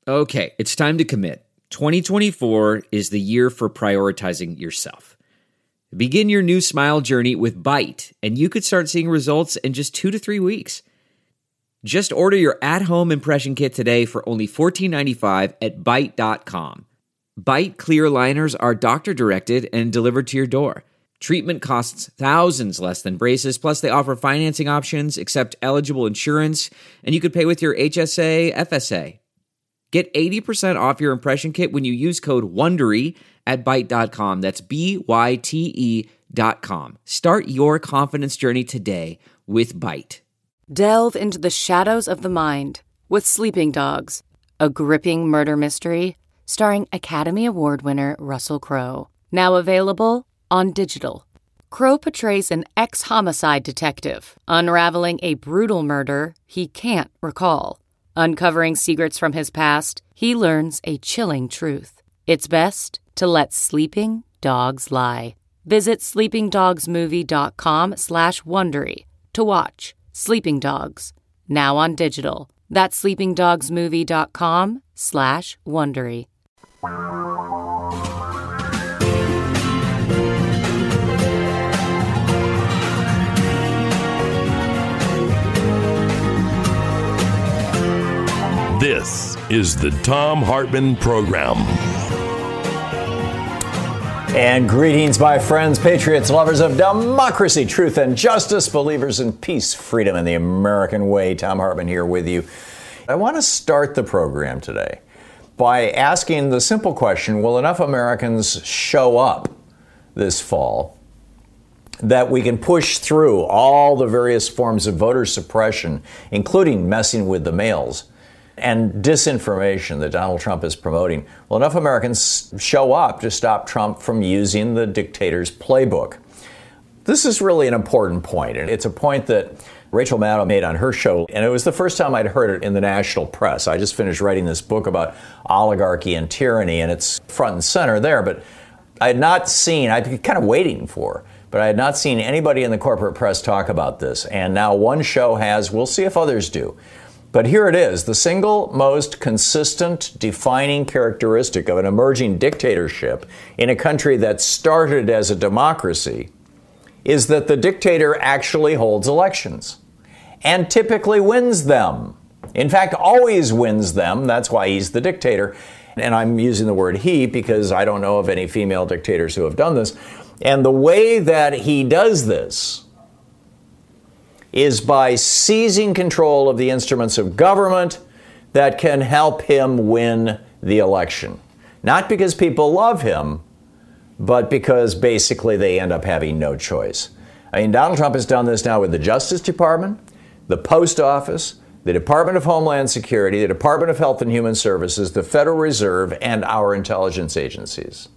Okay, it's time to commit. 2024 is the year for prioritizing yourself. Begin your new smile journey with Byte, and you could start seeing results in just 2 to 3 weeks. Just order your at-home impression kit today for only $14.95 at Byte.com. Byte clear liners are doctor-directed and delivered to your door. Treatment costs thousands less than braces, plus they offer financing options, accept eligible insurance, and you could pay with your HSA, FSA. Get 80% off your impression kit when you use code WONDERY at Byte.com. That's BYTE.com. Start your confidence journey today with Byte. Delve into the shadows of the mind with Sleeping Dogs, a gripping murder mystery starring Academy Award winner Russell Crowe. Now available on digital. Crowe portrays an ex-homicide detective unraveling a brutal murder he can't recall. Uncovering secrets from his past, he learns a chilling truth. It's best to let sleeping dogs lie. Visit sleepingdogsmovie.com/Wondery to watch Sleeping Dogs, now on digital. That's sleepingdogsmovie.com/Wondery. This is the Thom Hartmann Program. And greetings, my friends, patriots, lovers of democracy, truth, and justice, believers in peace, freedom, and the American way. Thom Hartmann here with you. I want to start the program today by asking the simple question, will enough Americans show up this fall that we can push through all the various forms of voter suppression, including messing with the mails and disinformation that Donald Trump is promoting? Will enough Americans show up to stop Trump from using the dictator's playbook? This is really an important point, and it's a point that Rachel Maddow made on her show, and it was the first time I'd heard it in the national press. I just finished writing this book about oligarchy and tyranny, and it's front and center there, but I had not seen, I'd been kind of waiting for, but I had not seen anybody in the corporate press talk about this, and now one show has. We'll see if others do. But here it is, the single most consistent defining characteristic of an emerging dictatorship in a country that started as a democracy is that the dictator actually holds elections and typically wins them. In fact, always wins them. That's why he's the dictator. And I'm using the word he because I don't know of any female dictators who have done this. And the way that he does this is by seizing control of the instruments of government that can help him win the election. Not because people love him, but because basically they end up having no choice. I mean, Donald Trump has done this now with the Justice Department, the Post Office, the Department of Homeland Security, the Department of Health and Human Services, the Federal Reserve, and our intelligence agencies.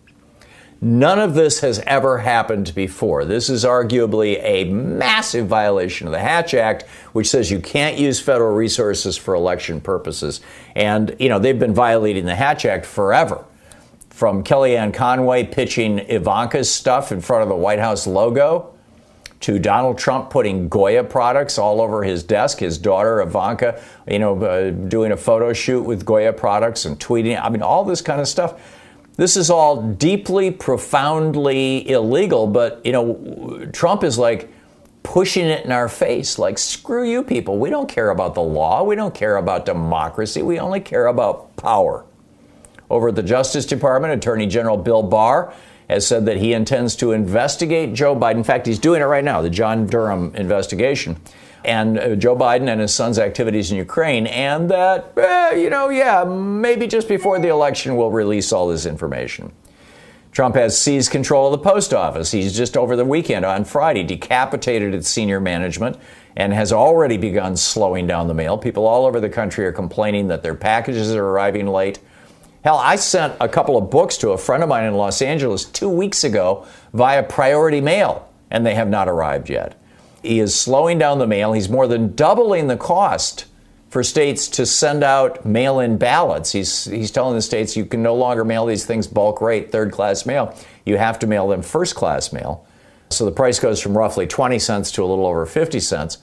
None of this has ever happened before. This is arguably a massive violation of the Hatch Act, which says you can't use federal resources for election purposes. And, you know, they've been violating the Hatch Act forever. From Kellyanne Conway pitching Ivanka's stuff in front of the White House logo, to Donald Trump putting Goya products all over his desk, his daughter Ivanka, doing a photo shoot with Goya products and tweeting. I mean, all this kind of stuff. This is all deeply, profoundly illegal, but, Trump is like pushing it in our face, like, screw you people. We don't care about the law. We don't care about democracy. We only care about power. Over at the Justice Department, Attorney General Bill Barr has said that he intends to investigate Joe Biden. In fact, he's doing it right now, the John Durham investigation, and Joe Biden and his son's activities in Ukraine, and that, maybe just before the election we'll release all this information. Trump has seized control of the post office. He's just over the weekend, on Friday, decapitated its senior management and has already begun slowing down the mail. People all over the country are complaining that their packages are arriving late. Hell, I sent a couple of books to a friend of mine in Los Angeles 2 weeks ago via priority mail, and they have not arrived yet. He is slowing down the mail. He's more than doubling the cost for states to send out mail-in ballots. He's telling the states you can no longer mail these things bulk rate, third-class mail. You have to mail them first-class mail. So the price goes from roughly 20 cents to a little over 50 cents.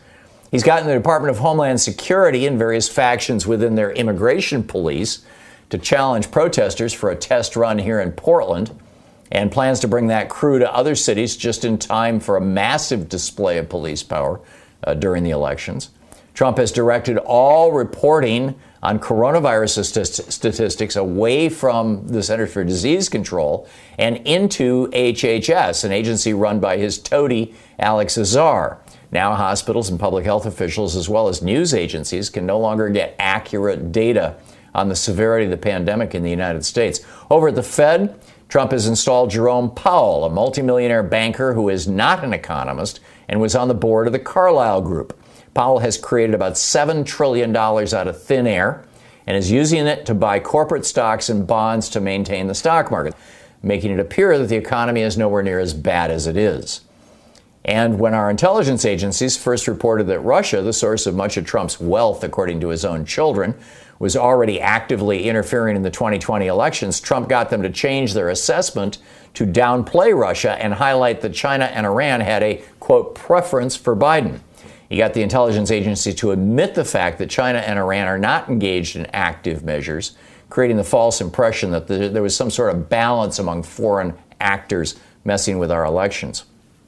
He's gotten the Department of Homeland Security and various factions within their immigration police to challenge protesters for a test run here in Portland, and plans to bring that crew to other cities just in time for a massive display of police power during the elections. Trump has directed all reporting on coronavirus statistics away from the Centers for Disease Control and into HHS, an agency run by his toady, Alex Azar. Now hospitals and public health officials, as well as news agencies, can no longer get accurate data on the severity of the pandemic in the United States. Over at the Fed, Trump has installed Jerome Powell, a multimillionaire banker who is not an economist and was on the board of the Carlyle Group. Powell has created about $7 trillion out of thin air and is using it to buy corporate stocks and bonds to maintain the stock market, making it appear that the economy is nowhere near as bad as it is. And when our intelligence agencies first reported that Russia, the source of much of Trump's wealth, according to his own children, was already actively interfering in the 2020 elections, Trump got them to change their assessment to downplay Russia and highlight that China and Iran had a, quote, preference for Biden. He got the intelligence agency to admit the fact that China and Iran are not engaged in active measures, creating the false impression that there was some sort of balance among foreign actors messing with our elections.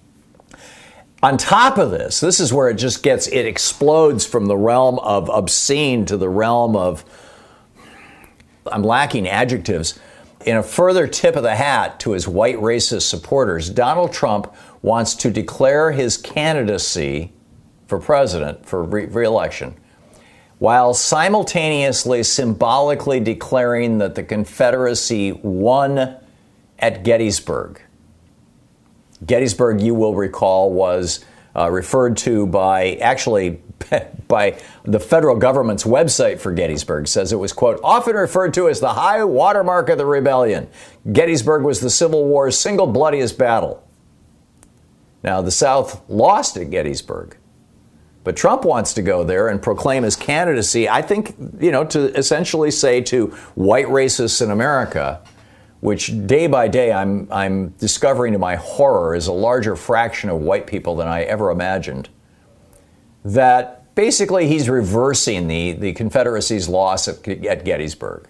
On top of this, this is where it explodes from the realm of obscene to the realm of, I'm lacking adjectives. In a further tip of the hat to his white racist supporters, Donald Trump wants to declare his candidacy for president, for re-election, while simultaneously symbolically declaring that the Confederacy won at Gettysburg. Gettysburg, you will recall, was referred to by the federal government's website for Gettysburg, says it was, quote, often referred to as the high watermark of the rebellion. Gettysburg was the Civil War's single bloodiest battle. Now, the South lost at Gettysburg, but Trump wants to go there and proclaim his candidacy, I think, to essentially say to white racists in America, which day by day I'm discovering to my horror is a larger fraction of white people than I ever imagined, that basically he's reversing the Confederacy's loss at Gettysburg.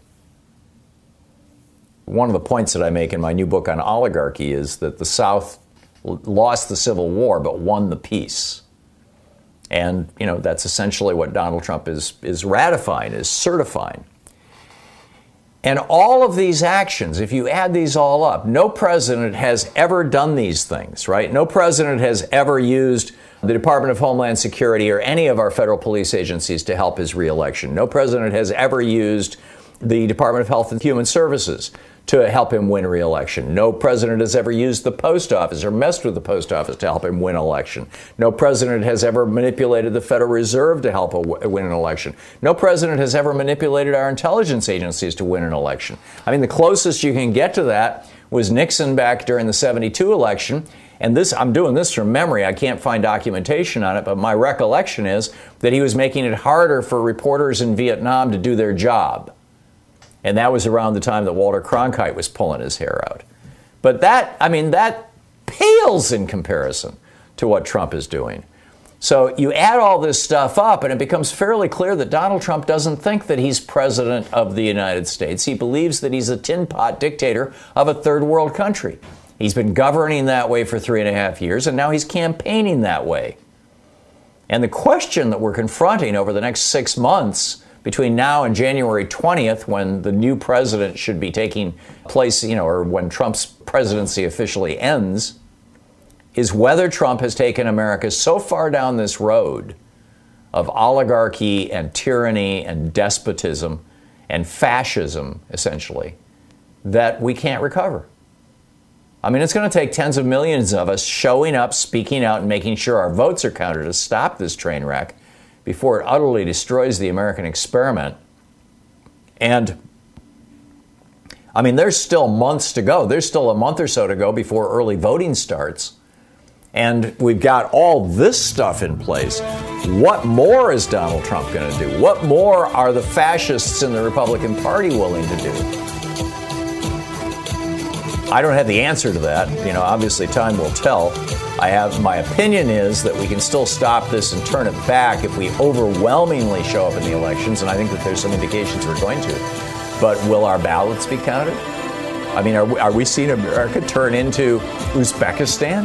One of the points that I make in my new book on oligarchy is that the South lost the Civil War but won the peace. And, that's essentially what Donald Trump is ratifying, is certifying. And all of these actions, if you add these all up, no president has ever done these things, right? No president has ever used the Department of Homeland Security or any of our federal police agencies to help his reelection. No president has ever used the Department of Health and Human Services to help him win re-election. No president has ever used the post office or messed with the post office to help him win an election. No president has ever manipulated the Federal Reserve to help win an election. No president has ever manipulated our intelligence agencies to win an election. I mean, the closest you can get to that was Nixon back during the 72 election. And this, I'm doing this from memory. I can't find documentation on it, but my recollection is that he was making it harder for reporters in Vietnam to do their job. And that was around the time that Walter Cronkite was pulling his hair out. But that pales in comparison to what Trump is doing. So you add all this stuff up, and it becomes fairly clear that Donald Trump doesn't think that he's president of the United States. He believes that he's a tin pot dictator of a third world country. He's been governing that way for 3.5 years, and now he's campaigning that way. And the question that we're confronting over the next 6 months, between now and January 20th, when the new president should be taking place, or when Trump's presidency officially ends, is whether Trump has taken America so far down this road of oligarchy and tyranny and despotism and fascism, essentially, that we can't recover. I mean, it's going to take tens of millions of us showing up, speaking out, and making sure our votes are counted to stop this train wreck before it utterly destroys the American experiment. And, I mean, there's still months to go. There's still a month or so to go before early voting starts. And we've got all this stuff in place. What more is Donald Trump going to do? What more are the fascists in the Republican Party willing to do? I don't have the answer to that. Obviously time will tell. My opinion is that we can still stop this and turn it back if we overwhelmingly show up in the elections, and I think that there's some indications we're going to. But will our ballots be counted? I mean, are we seeing America turn into Uzbekistan?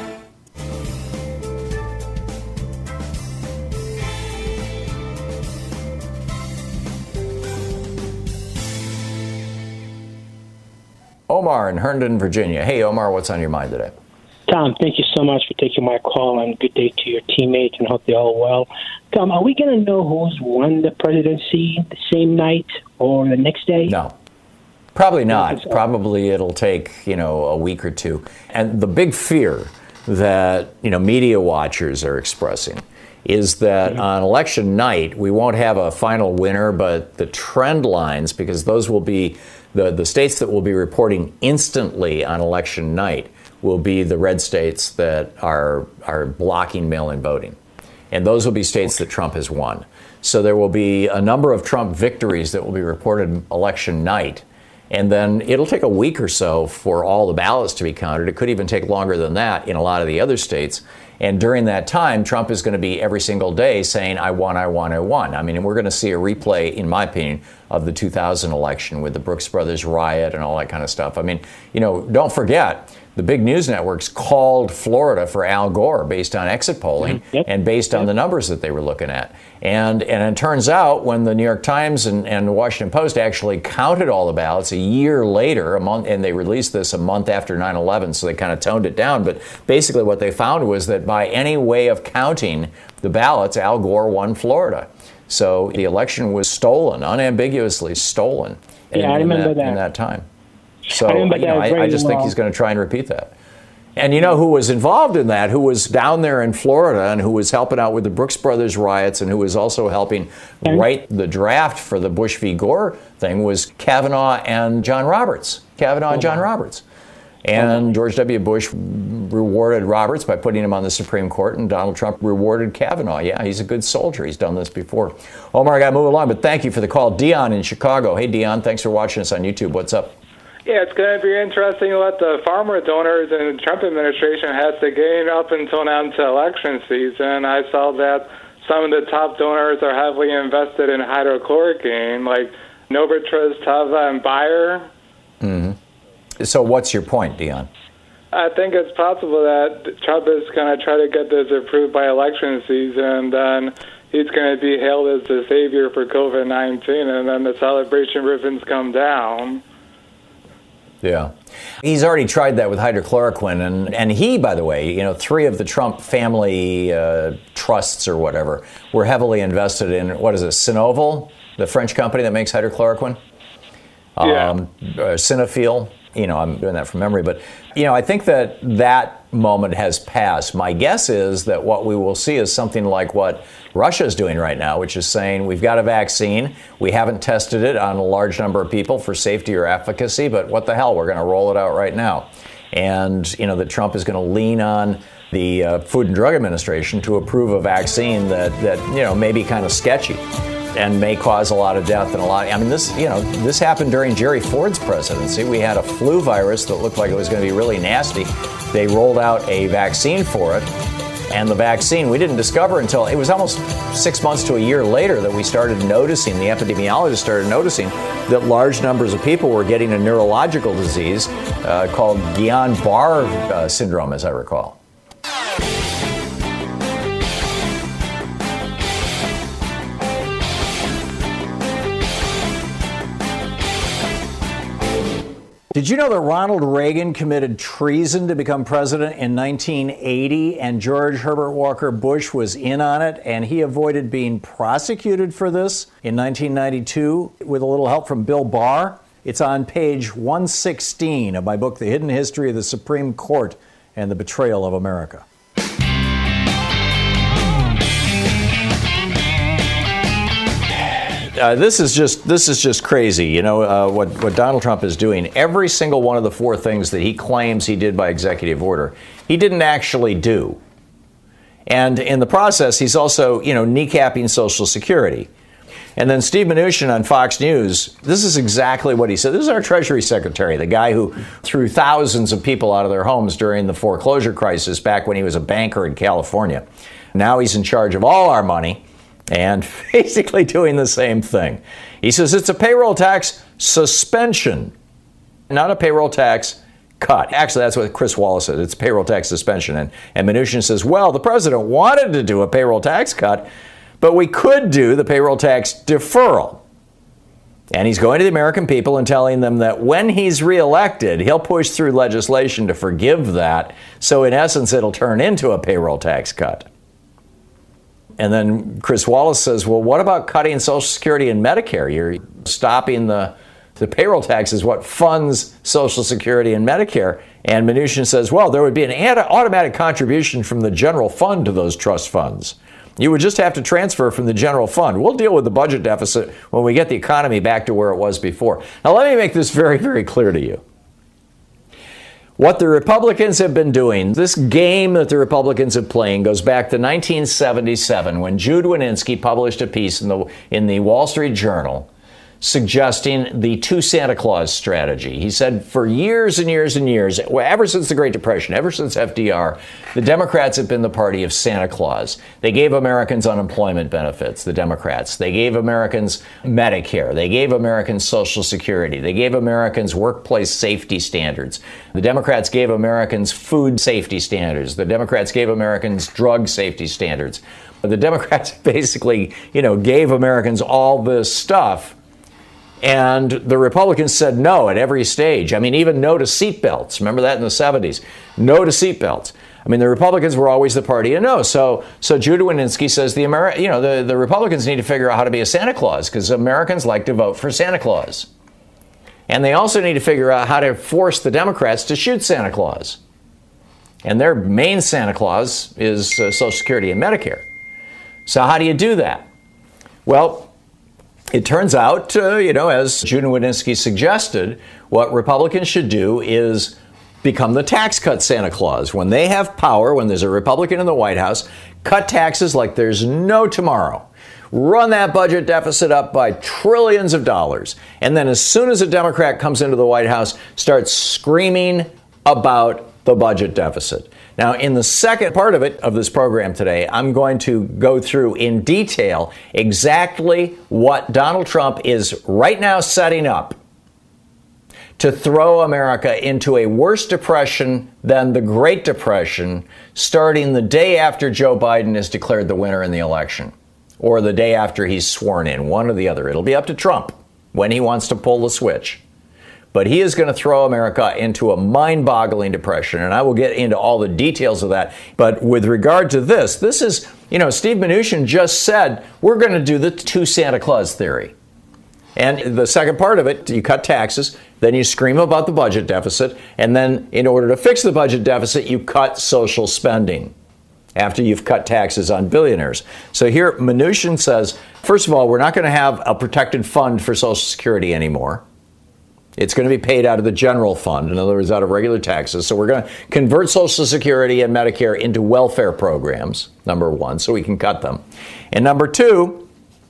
Omar in Herndon, Virginia. Hey, Omar, what's on your mind today? Tom, thank you so much for taking my call, and good day to your teammates, and hope they're all well. Tom, are we going to know who's won the presidency the same night or the next day? No. Probably not. Probably it'll take, a week or two. And the big fear that, media watchers are expressing is that on election night, we won't have a final winner, but the trend lines, because those will be the states that will be reporting instantly on election night, will be the red states that are blocking mail-in voting. And those will be states that Trump has won. So there will be a number of Trump victories that will be reported election night. And then it'll take a week or so for all the ballots to be counted. It could even take longer than that in a lot of the other states. And during that time, Trump is going to be every single day saying, I won, I won, I won. I mean, and we're going to see a replay, in my opinion, of the 2000 election with the Brooks Brothers riot and all that kind of stuff. I mean, don't forget, the big news networks called Florida for Al Gore based on exit polling and based on the numbers that they were looking at. And it turns out when the New York Times and the Washington Post actually counted all the ballots a year later, and they released this a month after 9/11, so they kind of toned it down. But basically what they found was that by any way of counting the ballots, Al Gore won Florida. So the election was stolen, unambiguously stolen in that time. So, I just think he's going to try and repeat that. And who was involved in that, who was down there in Florida and who was helping out with the Brooks Brothers riots and who was also helping write the draft for the Bush v. Gore thing, was Kavanaugh and John Roberts. And George W. Bush rewarded Roberts by putting him on the Supreme Court, and Donald Trump rewarded Kavanaugh. Yeah, he's a good soldier. He's done this before. Omar, I got to move along, but thank you for the call. Dion in Chicago. Hey, Dion, thanks for watching us on YouTube. What's up? Yeah, it's going to be interesting what the farmer donors and the Trump administration has to gain up until now into election season. I saw that some of the top donors are heavily invested in hydrochloroquine, like Novartis, Teva, and Bayer. Mm-hmm. So what's your point, Dion? I think it's possible that Trump is going to try to get this approved by election season, and then he's going to be hailed as the savior for COVID-19, and then the celebration ribbons come down. Yeah. He's already tried that with hydrochloroquine. And he, by the way, 3 of the Trump family trusts or whatever were heavily invested in, what is it, Sinovel, the French company that makes hydrochloroquine? Sinophyl. I'm doing that from memory. But, I think that moment has passed. My guess is that what we will see is something like what Russia is doing right now, which is saying we've got a vaccine. We haven't tested it on a large number of people for safety or efficacy, but what the hell, we're going to roll it out right now. And, that Trump is going to lean on the Food and Drug Administration to approve a vaccine that may be kind of sketchy and may cause a lot of death and a lot. I mean, this happened during Jerry Ford's presidency. We had a flu virus that looked like it was going to be really nasty. They rolled out a vaccine for it. And the vaccine we didn't discover until it was almost 6 months to a year later that we started noticing, the epidemiologists started noticing that large numbers of people were getting a neurological disease called Guillain-Barré syndrome, as I recall. Did you know that Ronald Reagan committed treason to become president in 1980 and George Herbert Walker Bush was in on it and he avoided being prosecuted for this in 1992 with a little help from Bill Barr? It's on page 116 of my book, The Hidden History of the Supreme Court and the Betrayal of America. This is just crazy. What Donald Trump is doing. Every single one of the 4 things that he claims he did by executive order, he didn't actually do. And in the process, he's also, kneecapping Social Security. And then Steve Mnuchin on Fox News, this is exactly what he said. This is our Treasury Secretary, the guy who threw thousands of people out of their homes during the foreclosure crisis back when he was a banker in California. Now he's in charge of all our money and basically doing the same thing. He says it's a payroll tax suspension, not a payroll tax cut. Actually, that's what Chris Wallace said. It's a payroll tax suspension. And Mnuchin says, well, the president wanted to do a payroll tax cut, but we could do the payroll tax deferral. And he's going to the American people and telling them that when he's reelected, he'll push through legislation to forgive that. So in essence, it'll turn into a payroll tax cut. And then Chris Wallace says, well, what about cutting Social Security and Medicare? You're stopping the payroll tax is what funds Social Security and Medicare. And Mnuchin says, well, there would be an automatic contribution from the general fund to those trust funds. You would just have to transfer from the general fund. We'll deal with the budget deficit when we get the economy back to where it was before. Now, let me make this very, very clear to you. What the Republicans have been doing, this game that the Republicans have playing, goes back to 1977 when Jude Wanniski published a piece in the Wall Street Journal suggesting the two Santa Claus strategy. He said for years and years and years, ever since the Great Depression, ever since FDR, the Democrats have been the party of Santa Claus. They gave Americans unemployment benefits, the Democrats. They gave Americans Medicare. They gave Americans Social Security. They gave Americans workplace safety standards. The Democrats gave Americans food safety standards. The Democrats gave Americans drug safety standards. The Democrats basically, gave Americans all this stuff. And the Republicans said no at every stage. I mean, even no to seatbelts. Remember that in the 70s? No to seatbelts. I mean, the Republicans were always the party of no. So Jude Wanniski says the Republicans need to figure out how to be a Santa Claus because Americans like to vote for Santa Claus. And they also need to figure out how to force the Democrats to shoot Santa Claus. And their main Santa Claus is Social Security and Medicare. So how do you do that? Well, it turns out, as Jude Wanniski suggested, what Republicans should do is become the tax cut Santa Claus. When they have power, when there's a Republican in the White House, cut taxes like there's no tomorrow. Run that budget deficit up by trillions of dollars. And then as soon as a Democrat comes into the White House, start screaming about the budget deficit. Now, in the second part of this program today, I'm going to go through in detail exactly what Donald Trump is right now setting up to throw America into a worse depression than the Great Depression, starting the day after Joe Biden is declared the winner in the election, or the day after he's sworn in, one or the other. It'll be up to Trump when he wants to pull the switch. But he is going to throw America into a mind-boggling depression, and I will get into all the details of that. But with regard to this is, Steve Mnuchin just said, we're going to do the two Santa Claus theory. And the second part of it, you cut taxes, then you scream about the budget deficit, and then in order to fix the budget deficit, you cut social spending after you've cut taxes on billionaires. So here, Mnuchin says, first of all, we're not going to have a protected fund for Social Security anymore. It's going to be paid out of the general fund, in other words, out of regular taxes. So we're going to convert Social Security and Medicare into welfare programs, number one, so we can cut them. And number two,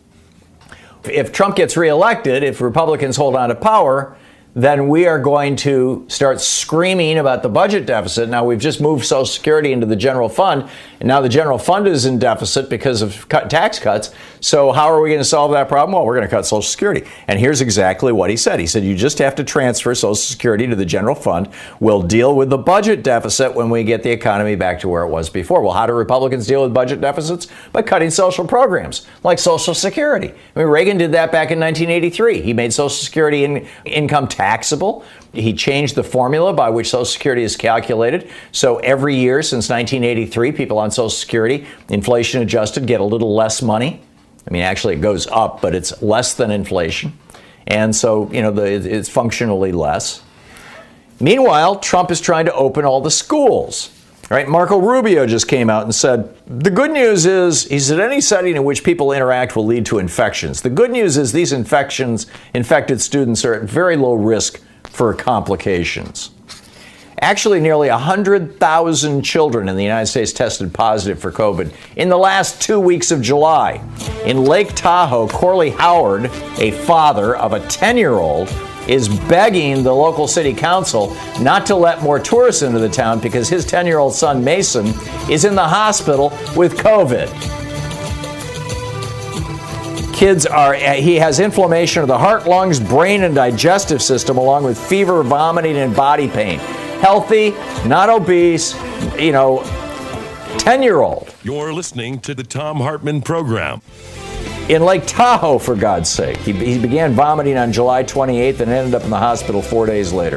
if Trump gets reelected, if Republicans hold on to power, then we are going to start screaming about the budget deficit. Now, we've just moved Social Security into the general fund, and now the general fund is in deficit because of tax cuts. So how are we going to solve that problem? Well, we're going to cut Social Security. And here's exactly what he said. He said, you just have to transfer Social Security to the general fund. We'll deal with the budget deficit when we get the economy back to where it was before. Well, how do Republicans deal with budget deficits? By cutting social programs like Social Security. I mean, Reagan did that back in 1983. He made Social Security income taxable. He changed the formula by which Social Security is calculated. So every year since 1983, people on Social Security, inflation adjusted, get a little less money. I mean, actually, it goes up, but it's less than inflation. And so, it's functionally less. Meanwhile, Trump is trying to open all the schools. All right, Marco Rubio just came out and said, the good news is, he said, any setting in which people interact will lead to infections. The good news is these infected students are at very low risk for complications. Actually, nearly 100,000 children in the United States tested positive for COVID in the last 2 weeks of July. In Lake Tahoe, Corley Howard, a father of a 10-year-old, is begging the local city council not to let more tourists into the town because his 10-year-old son, Mason, is in the hospital with COVID. He has inflammation of the heart, lungs, brain, and digestive system, along with fever, vomiting, and body pain. Healthy, not obese, 10-year-old. You're listening to the Thom Hartmann Program. In Lake Tahoe, for God's sake. He began vomiting on July 28th and ended up in the hospital 4 days later.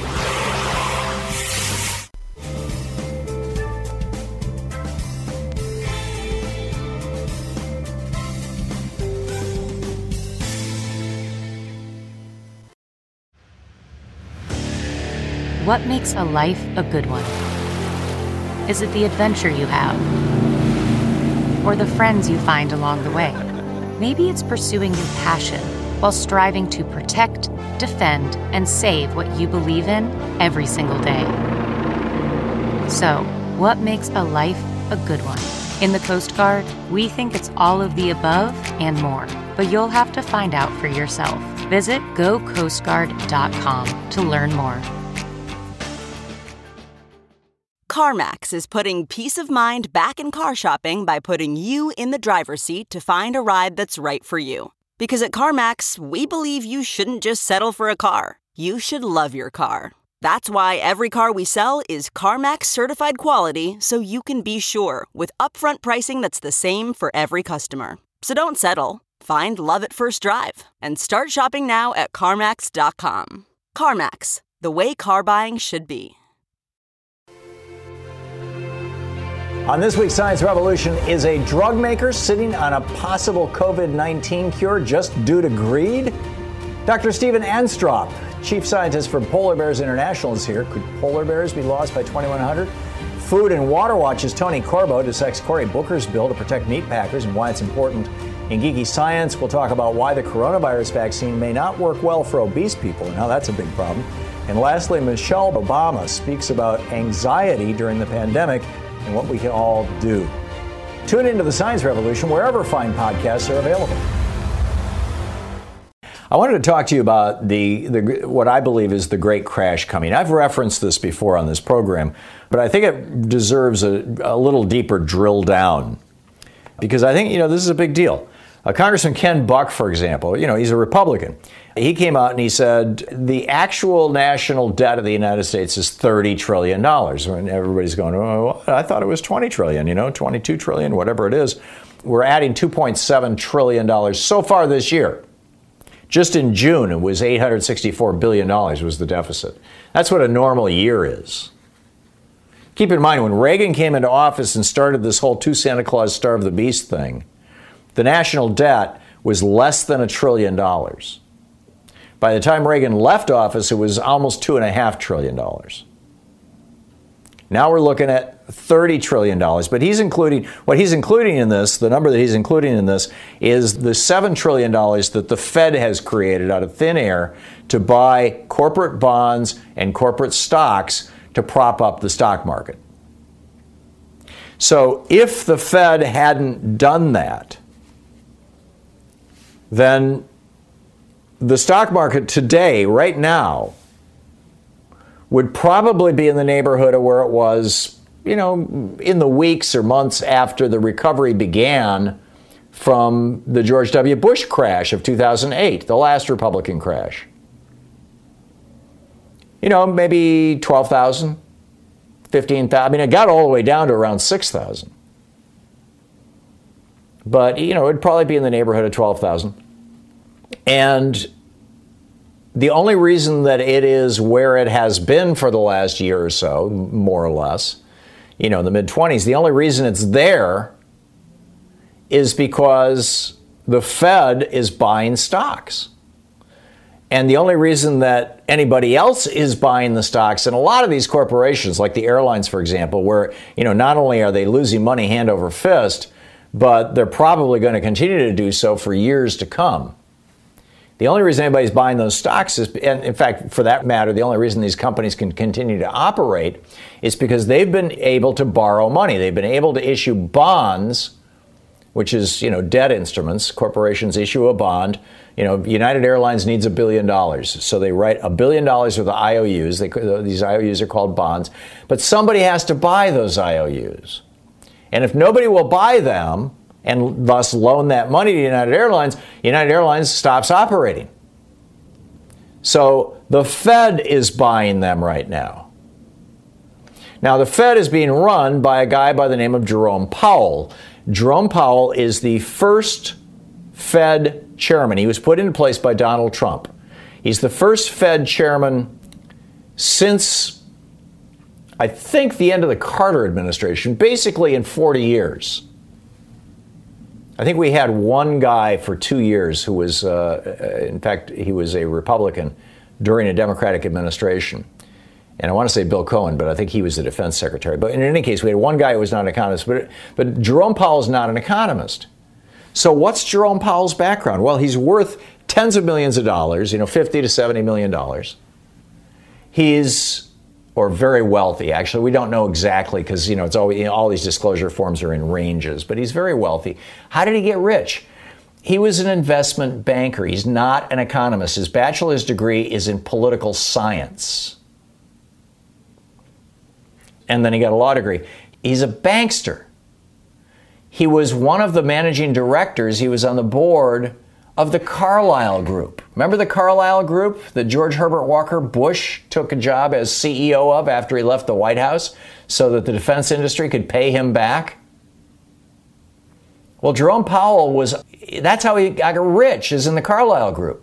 What makes a life a good one? Is it the adventure you have? Or the friends you find along the way? Maybe it's pursuing your passion while striving to protect, defend, and save what you believe in every single day. So, what makes a life a good one? In the Coast Guard, we think it's all of the above and more, but you'll have to find out for yourself. Visit gocoastguard.com to learn more. CarMax is putting peace of mind back in car shopping by putting you in the driver's seat to find a ride that's right for you. Because at CarMax, we believe you shouldn't just settle for a car. You should love your car. That's why every car we sell is CarMax certified quality, so you can be sure with upfront pricing that's the same for every customer. So don't settle. Find love at first drive and start shopping now at CarMax.com. CarMax, the way car buying should be. On this week's Science Revolution, is a drug maker sitting on a possible COVID-19 cure just due to greed? Dr. Stephen Anstrop, chief scientist for Polar Bears International, is here. Could polar bears be lost by 2100? Food and Water Watch's Tony Corbo dissects Cory Booker's bill to protect meat packers and why it's important. In Geeky Science, we'll talk about why the coronavirus vaccine may not work well for obese people and how that's a big problem. And lastly, Michelle Obama speaks about anxiety during the pandemic and what we can all do. Tune into the Science Revolution wherever fine podcasts are available. I wanted to talk to you about the what I believe is the great crash coming. I've referenced this before on this program, but I think it deserves a little deeper drill down because I think, this is a big deal. Congressman Ken Buck, for example, he's a Republican. He came out and he said the actual national debt of the United States is $30 trillion. And everybody's going, oh, I thought it was $20 trillion, $22 trillion, whatever it is. We're adding $2.7 trillion so far this year. Just in June, it was $864 billion was the deficit. That's what a normal year is. Keep in mind, when Reagan came into office and started this whole two Santa Claus starve the beast thing, the national debt was less than $1 trillion. By the time Reagan left office, it was almost $2.5 trillion. Now we're looking at $30 trillion, but what he's including in this, the number that he's including in this, is the $7 trillion that the Fed has created out of thin air to buy corporate bonds and corporate stocks to prop up the stock market. So if the Fed hadn't done that, then the stock market today, right now, would probably be in the neighborhood of where it was, in the weeks or months after the recovery began from the George W. Bush crash of 2008, the last Republican crash. Maybe 12,000, 15,000. It got all the way down to around 6,000. But, it'd probably be in the neighborhood of 12,000. And the only reason that it is where it has been for the last year or so, more or less, in the mid-20s, the only reason it's there is because the Fed is buying stocks. And the only reason that anybody else is buying the stocks, and a lot of these corporations, like the airlines, for example, where, not only are they losing money hand over fist, but they're probably going to continue to do so for years to come. The only reason anybody's buying those stocks is, and in fact, for that matter, the only reason these companies can continue to operate is because they've been able to borrow money. They've been able to issue bonds, which is, debt instruments. Corporations issue a bond. United Airlines needs $1 billion. So they write $1 billion worth of IOUs. These IOUs are called bonds. But somebody has to buy those IOUs. And if nobody will buy them, and thus loan that money to United Airlines stops operating. So the Fed is buying them right now. Now, the Fed is being run by a guy by the name of Jerome Powell. Jerome Powell is the first Fed chairman. He was put into place by Donald Trump. He's the first Fed chairman since, I think, the end of the Carter administration, basically in 40 years. I think we had one guy for 2 years who was, in fact, he was a Republican during a Democratic administration. And I want to say Bill Cohen, but I think he was the defense secretary. But in any case, we had one guy who was not an economist, but Jerome Powell is not an economist. So what's Jerome Powell's background? Well, he's worth tens of millions of dollars, $50 to $70 million. He's or very wealthy, actually. We don't know exactly because, it's always, all these disclosure forms are in ranges, but he's very wealthy. How did he get rich? He was an investment banker. He's not an economist. His bachelor's degree is in political science. And then he got a law degree. He's a bankster. He was one of the managing directors. He was on the board of the Carlyle Group. Remember the Carlyle Group that George Herbert Walker Bush took a job as CEO of after he left the White House so that the defense industry could pay him back? Well, Jerome Powell that's how he got rich, is in the Carlyle Group.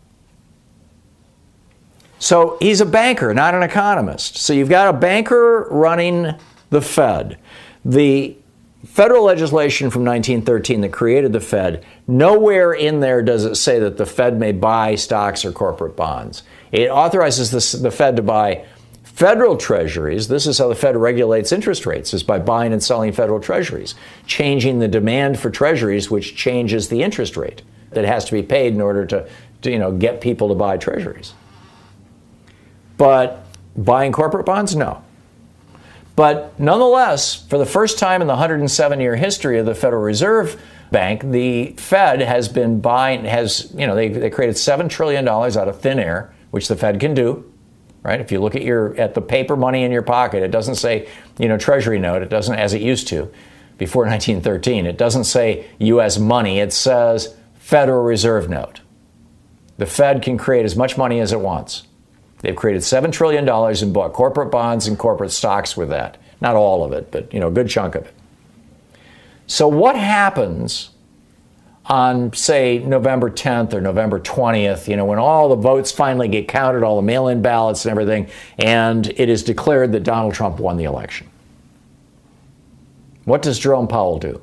So he's a banker, not an economist. So you've got a banker running the Fed. The federal legislation from 1913 that created the Fed, nowhere in there does it say that the Fed may buy stocks or corporate bonds. It authorizes the Fed to buy federal treasuries. This is how the Fed regulates interest rates, is by buying and selling federal treasuries, changing the demand for treasuries, which changes the interest rate that has to be paid in order to get people to buy treasuries. But buying corporate bonds, no. But nonetheless, for the first time in the 107-year history of the Federal Reserve Bank, the Fed has been buying, they created $7 trillion out of thin air, which the Fed can do, right? If you look at the paper money in your pocket, it doesn't say, Treasury note. It doesn't, as it used to before 1913. It doesn't say U.S. money. It says Federal Reserve note. The Fed can create as much money as it wants. They've created $7 trillion and bought corporate bonds and corporate stocks with that. Not all of it, but a good chunk of it. So what happens on, say, November 10th or November 20th, when all the votes finally get counted, all the mail-in ballots and everything, and it is declared that Donald Trump won the election? What does Jerome Powell do?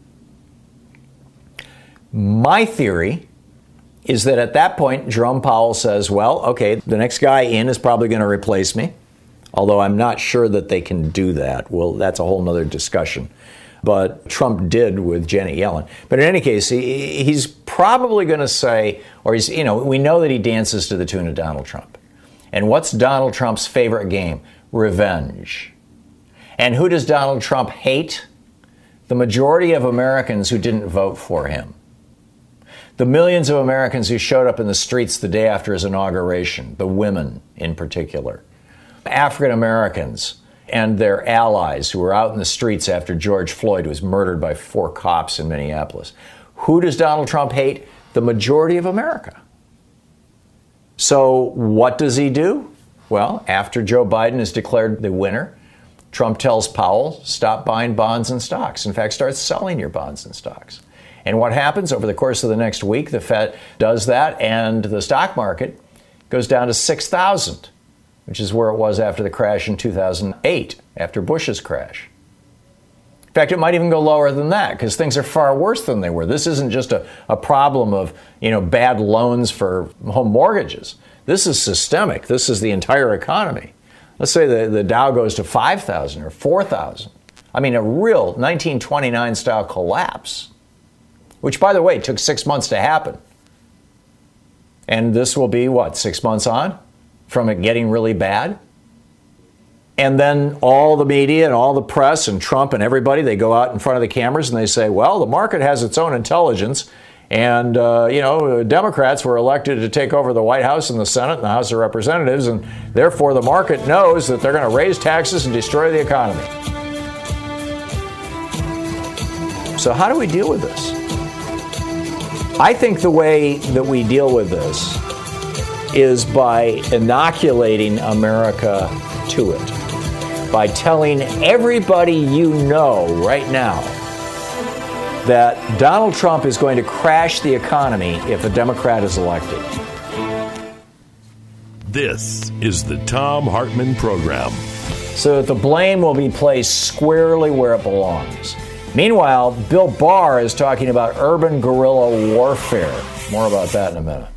My theory is that at that point, Jerome Powell says, well, okay, the next guy in is probably going to replace me, although I'm not sure that they can do that. Well, that's a whole nother discussion. But Trump did with Janet Yellen. But in any case, he's probably going to say, or we know that he dances to the tune of Donald Trump. And what's Donald Trump's favorite game? Revenge. And who does Donald Trump hate? The majority of Americans who didn't vote for him. The millions of Americans who showed up in the streets the day after his inauguration, the women in particular, African Americans and their allies who were out in the streets after George Floyd was murdered by 4 cops in Minneapolis. Who does Donald Trump hate? The majority of America. So what does he do? Well, after Joe Biden is declared the winner, Trump tells Powell, stop buying bonds and stocks. In fact, start selling your bonds and stocks. And what happens over the course of the next week? The Fed does that, and the stock market goes down to 6,000, which is where it was after the crash in 2008, after Bush's crash. In fact, it might even go lower than that because things are far worse than they were. This isn't just a problem of, bad loans for home mortgages. This is systemic. This is the entire economy. Let's say the Dow goes to 5,000 or 4,000. I mean, a real 1929 style collapse, which, by the way, took 6 months to happen. And this will be, 6 months on from it getting really bad? And then all the media and all the press and Trump and everybody, they go out in front of the cameras and they say, well, the market has its own intelligence. And, Democrats were elected to take over the White House and the Senate and the House of Representatives. And therefore, the market knows that they're going to raise taxes and destroy the economy. So how do we deal with this? I think the way that we deal with this is by inoculating America to it, by telling everybody you know right now that Donald Trump is going to crash the economy if a Democrat is elected. This is the Thom Hartmann Program. So that the blame will be placed squarely where it belongs. Meanwhile, Bill Barr is talking about urban guerrilla warfare. More about that in a minute.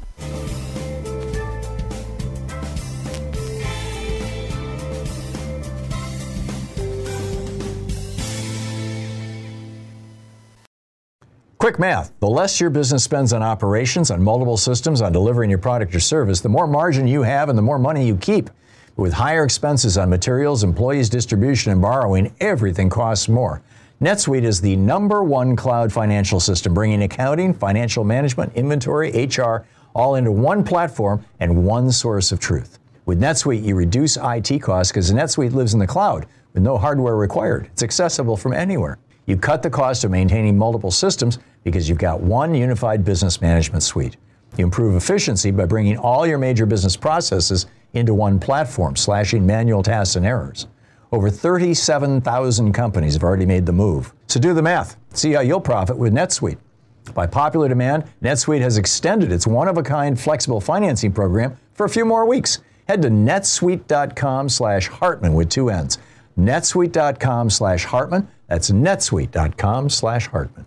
Quick math. The less your business spends on operations, on multiple systems, on delivering your product or service, the more margin you have and the more money you keep. With higher expenses on materials, employees, distribution, and borrowing, everything costs more. NetSuite is the #1 cloud financial system, bringing accounting, financial management, inventory, HR, all into one platform and one source of truth. With NetSuite, you reduce IT costs because NetSuite lives in the cloud with no hardware required. It's accessible from anywhere. You cut the cost of maintaining multiple systems because you've got one unified business management suite. You improve efficiency by bringing all your major business processes into one platform, slashing manual tasks and errors. Over 37,000 companies have already made the move. So do the math. See how you'll profit with NetSuite. By popular demand, NetSuite has extended its one-of-a-kind flexible financing program for a few more weeks. Head to netsuite.com/Hartmann with 2 N's. netsuite.com/Hartmann. That's netsuite.com/Hartmann.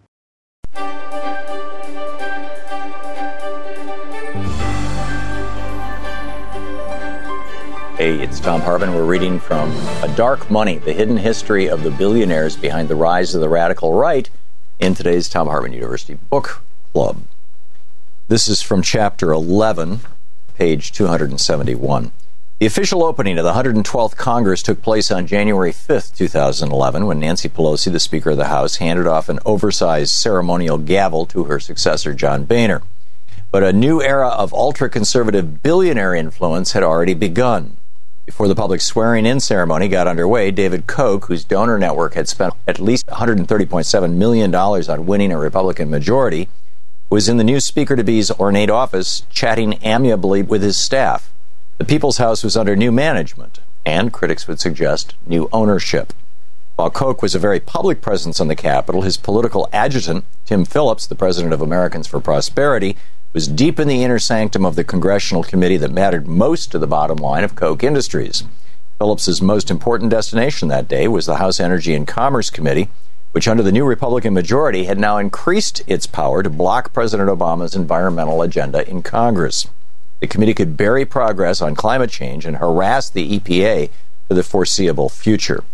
Hey, it's Thom Hartmann. We're reading from A Dark Money, The Hidden History of the Billionaires Behind the Rise of the Radical Right in today's Thom Hartmann University Book Club. This is from Chapter 11, page 271. The official opening of the 112th Congress took place on January 5th, 2011, when Nancy Pelosi, the Speaker of the House, handed off an oversized ceremonial gavel to her successor, John Boehner. But a new era of ultra-conservative billionaire influence had already begun. Before the public swearing-in ceremony got underway, David Koch, whose donor network had spent at least $130.7 million on winning a Republican majority, was in the new Speaker-to-be's ornate office chatting amiably with his staff. The People's House was under new management, and critics would suggest new ownership. While Koch was a very public presence on the Capitol, his political adjutant, Tim Phillips, the president of Americans for Prosperity, was deep in the inner sanctum of the congressional committee that mattered most to the bottom line of Koch Industries. Phillips's most important destination that day was the House Energy and Commerce Committee, which under the new Republican majority had now increased its power to block President Obama's environmental agenda in Congress. The committee could bury progress on climate change and harass the EPA for the foreseeable future.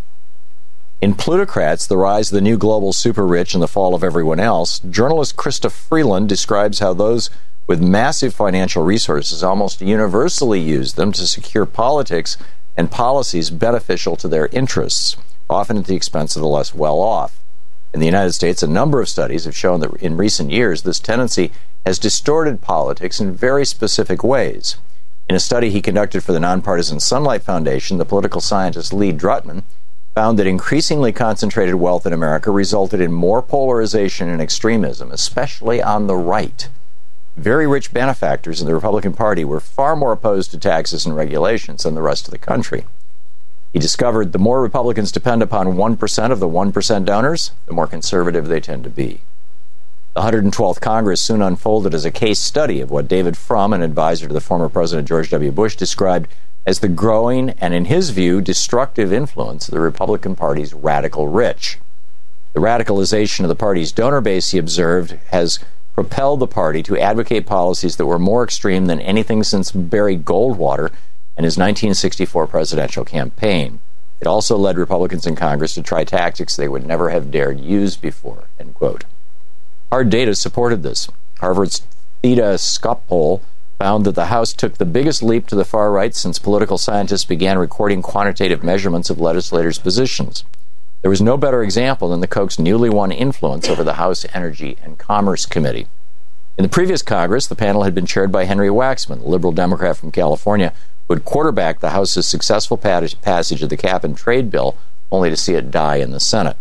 In Plutocrats, the rise of the new global super-rich and the fall of everyone else, journalist Krista Freeland describes how those with massive financial resources almost universally use them to secure politics and policies beneficial to their interests, often at the expense of the less well-off. In the United States, a number of studies have shown that in recent years, this tendency has distorted politics in very specific ways. In a study he conducted for the nonpartisan Sunlight Foundation, the political scientist Lee Drutman found that increasingly concentrated wealth in America resulted in more polarization and extremism, especially on the right. Very rich benefactors in the Republican Party were far more opposed to taxes and regulations than the rest of the country. He discovered the more Republicans depend upon 1% of the 1% donors, the more conservative they tend to be. The 112th Congress soon unfolded as a case study of what David Frum, an advisor to the former President George W. Bush, described as the growing and, in his view, destructive influence of the Republican Party's radical rich. The radicalization of the party's donor base, he observed, has propelled the party to advocate policies that were more extreme than anything since Barry Goldwater and his 1964 presidential campaign. It also led Republicans in Congress to try tactics they would never have dared use before, end quote. Hard data supported this. Harvard's Theda Skopol found that the House took the biggest leap to the far right since political scientists began recording quantitative measurements of legislators' positions. There was no better example than the Koch's newly won influence over the House Energy and Commerce Committee. In the previous Congress, the panel had been chaired by Henry Waxman, a liberal Democrat from California, who had quarterbacked the House's successful passage of the cap-and-trade bill, only to see it die in the Senate.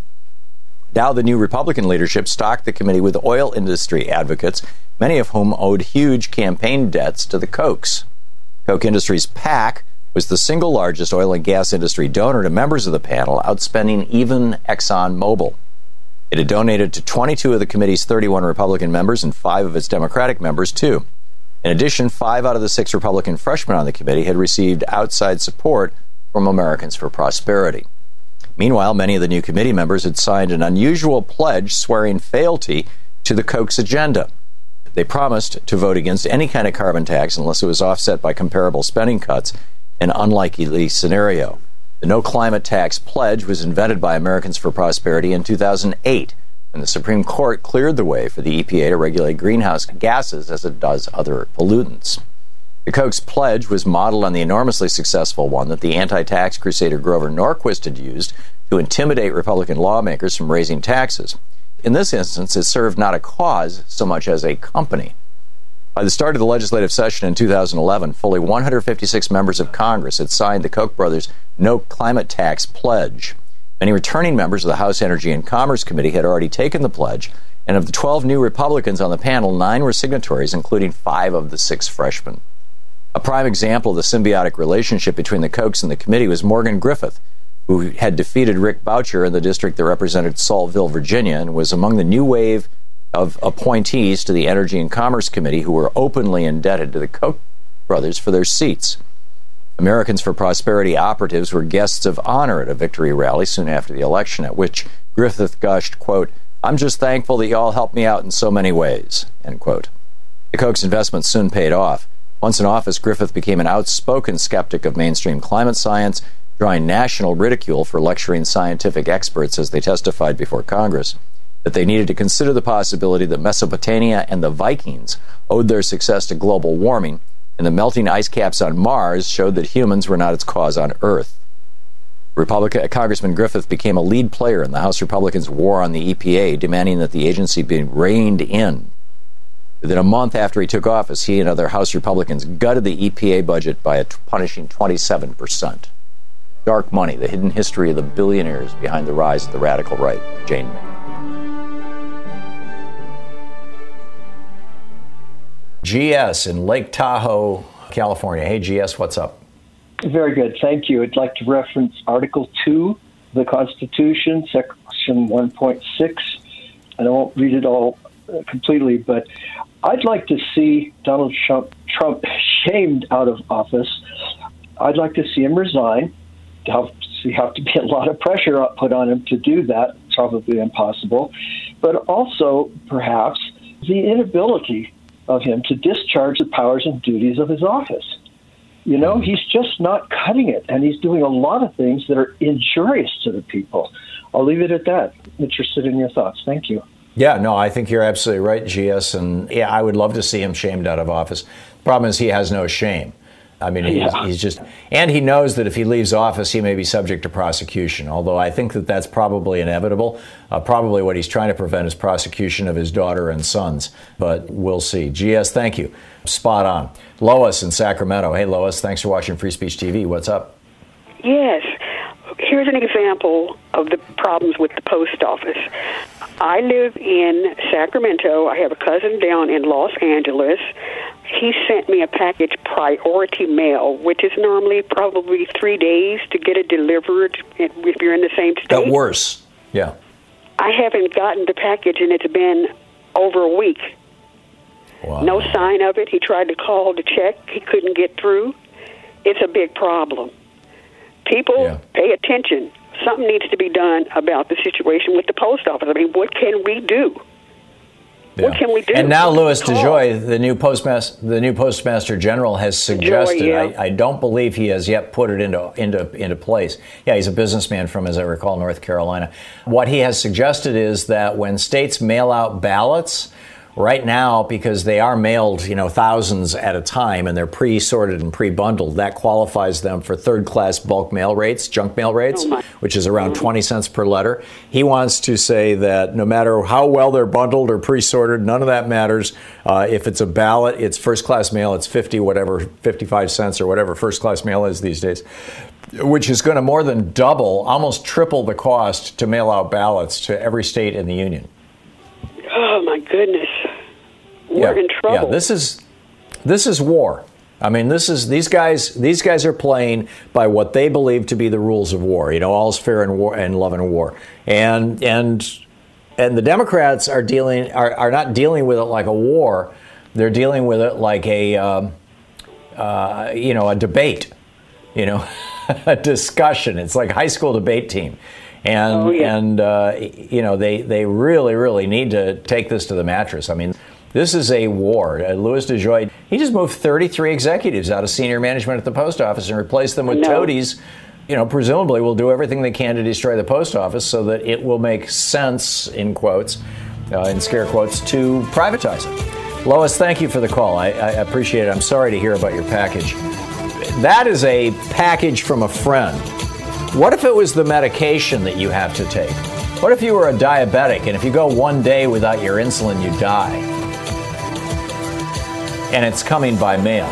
Now the new Republican leadership stocked the committee with oil industry advocates, many of whom owed huge campaign debts to the Kochs. Koch Industries PAC was the single largest oil and gas industry donor to members of the panel, outspending even ExxonMobil. It had donated to 22 of the committee's 31 Republican members and 5 of its Democratic members, too. In addition, 5 out of the 6 Republican freshmen on the committee had received outside support from Americans for Prosperity. Meanwhile, many of the new committee members had signed an unusual pledge swearing fealty to the Koch's agenda. They promised to vote against any kind of carbon tax unless it was offset by comparable spending cuts, an unlikely scenario. The No Climate Tax pledge was invented by Americans for Prosperity in 2008, when the Supreme Court cleared the way for the EPA to regulate greenhouse gases as it does other pollutants. The Koch's pledge was modeled on the enormously successful one that the anti-tax crusader Grover Norquist had used to intimidate Republican lawmakers from raising taxes. In this instance, it served not a cause so much as a company. By the start of the legislative session in 2011, fully 156 members of Congress had signed the Koch brothers' No Climate Tax pledge. Many returning members of the House Energy and Commerce Committee had already taken the pledge, and of the 12 new Republicans on the panel, 9 were signatories, including 5 of the 6 freshmen. A prime example of the symbiotic relationship between the Kochs and the committee was Morgan Griffith, who had defeated Rick Boucher in the district that represented Saltville, Virginia, and was among the new wave of appointees to the Energy and Commerce Committee who were openly indebted to the Koch brothers for their seats. Americans for Prosperity operatives were guests of honor at a victory rally soon after the election, at which Griffith gushed, quote, "I'm just thankful that you all helped me out in so many ways," end quote. The Koch's investment soon paid off. Once in office, Griffith became an outspoken skeptic of mainstream climate science, drawing national ridicule for lecturing scientific experts as they testified before Congress that they needed to consider the possibility that Mesopotamia and the Vikings owed their success to global warming, and the melting ice caps on Mars showed that humans were not its cause on Earth. Congressman Griffith became a lead player in the House Republicans' war on the EPA, demanding that the agency be reined in. Within a month after he took office, he and other House Republicans gutted the EPA budget by a punishing 27%. Dark money, the hidden history of the billionaires behind the rise of the radical right. Jane May. GS in Lake Tahoe, California. Hey, GS, what's up? Very good. Thank you. I'd like to reference Article 2 of the Constitution, Section 1.6. And I won't read it all completely, but I'd like to see Donald Trump shamed out of office. I'd like to see him resign. There'll have to be a lot of pressure put on him to do that, probably impossible. But also, perhaps, the inability of him to discharge the powers and duties of his office. You know, he's just not cutting it, and he's doing a lot of things that are injurious to the people. I'll leave it at that. Interested in your thoughts. Thank you. Yeah, no, I think you're absolutely right, GS, and yeah, I would love to see him shamed out of office. The problem is he has no shame. I mean, he's just, and he knows that if he leaves office, he may be subject to prosecution, although I think that that's probably inevitable. Probably what he's trying to prevent is prosecution of his daughter and sons, but we'll see. GS, thank you. Spot on. Lois in Sacramento. Hey, Lois, thanks for watching Free Speech TV. What's up? Yes. Here's an example of the problems with the post office. I live in Sacramento. I have a cousin down in Los Angeles. He sent me a package priority mail, which is normally probably 3 days to get it delivered if you're in the same state. At worse, yeah. I haven't gotten the package, and it's been over a week. Wow. No sign of it. He tried to call to check. He couldn't get through. It's a big problem. People, pay attention. Something needs to be done about the situation with the post office. I mean, what can we do? Yeah. What can we do? And now Louis DeJoy, the new Postmaster General, has suggested. I don't believe he has yet put it into place. Yeah, he's a businessman from, as I recall, North Carolina. What he has suggested is that when states mail out ballots, Right now, because they are mailed, thousands at a time, and they're pre-sorted and pre-bundled, that qualifies them for third-class bulk mail rates, junk mail rates, which is around 20 cents per letter. He wants to say that no matter how well they're bundled or pre-sorted, none of that matters. If it's a ballot, it's first-class mail, it's 55 cents or whatever first-class mail is these days, which is going to more than double, almost triple the cost to mail out ballots to every state in the union. Oh, my goodness. We're in trouble. Yeah, this is war. I mean, these guys are playing by what they believe to be the rules of war. All's fair in war and love and war. And the Democrats are not dealing with it like a war. They're dealing with it like a debate, a discussion. It's like a high school debate team. And they really, really need to take this to the mattress. I mean, this is a war. Louis DeJoy, he just moved 33 executives out of senior management at the post office and replaced them with toadies. Presumably will do everything they can to destroy the post office so that it will make sense, in quotes, in scare quotes, to privatize it. Lois, thank you for the call. I appreciate it. I'm sorry to hear about your package. That is a package from a friend. What if it was the medication that you have to take? What if you were a diabetic and if you go one day without your insulin, you die? And it's coming by mail.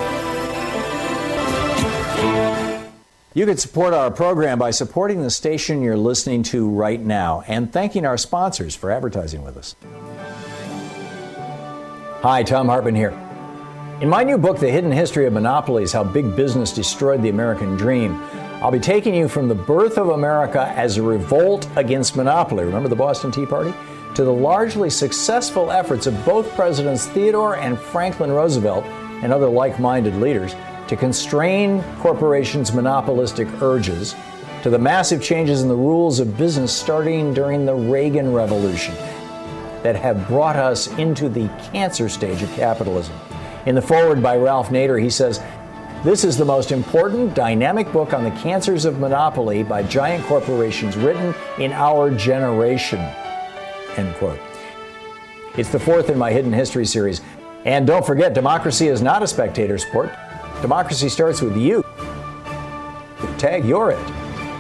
You can support our program by supporting the station you're listening to right now and thanking our sponsors for advertising with us. Hi, Thom Hartmann here. In my new book, The Hidden History of Monopolies, How Big Business Destroyed the American Dream, I'll be taking you from the birth of America as a revolt against monopoly, remember the Boston Tea Party, to the largely successful efforts of both Presidents Theodore and Franklin Roosevelt and other like-minded leaders to constrain corporations' monopolistic urges, to the massive changes in the rules of business starting during the Reagan Revolution that have brought us into the cancer stage of capitalism. In the foreword by Ralph Nader, he says, "This is the most important dynamic book on the cancers of monopoly by giant corporations written in our generation." End quote. It's the fourth in my Hidden History series. And don't forget, democracy is not a spectator sport. Democracy starts with you. Tag, you're it.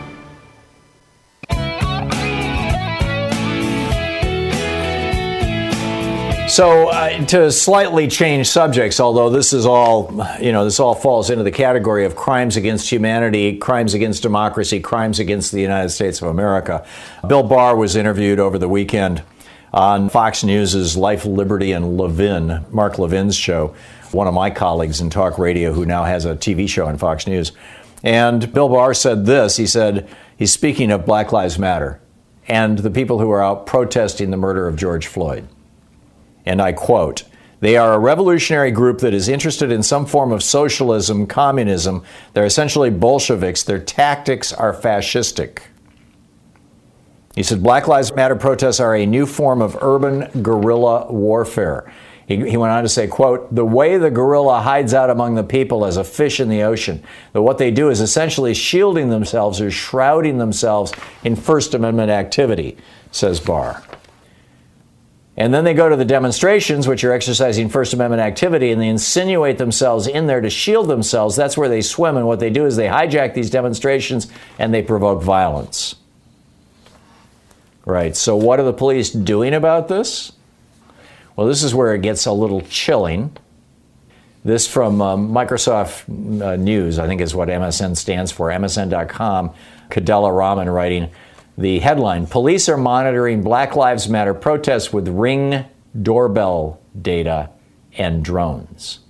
So to slightly change subjects, although this all falls into the category of crimes against humanity, crimes against democracy, crimes against the United States of America. Bill Barr was interviewed over the weekend on Fox News' Life, Liberty, and Levin, Mark Levin's show, one of my colleagues in talk radio who now has a TV show on Fox News. And Bill Barr said this. He said, he's speaking of Black Lives Matter and the people who are out protesting the murder of George Floyd. And I quote, "They are a revolutionary group that is interested in some form of socialism, communism. They're essentially Bolsheviks. Their tactics are fascistic." He said, Black Lives Matter protests are a new form of urban guerrilla warfare. He went on to say, quote, "The way the guerrilla hides out among the people as a fish in the ocean, but what they do is essentially shielding themselves or shrouding themselves in First Amendment activity," says Barr. And then they go to the demonstrations, which are exercising First Amendment activity, and they insinuate themselves in there to shield themselves. That's where they swim. And what they do is they hijack these demonstrations and they provoke violence. Right. So what are the police doing about this? Well, this is where it gets a little chilling. This from Microsoft News, I think is what MSN stands for, MSN.com. Cadella Rahman writing, the headline, "Police are monitoring Black Lives Matter protests with Ring doorbell data and drones."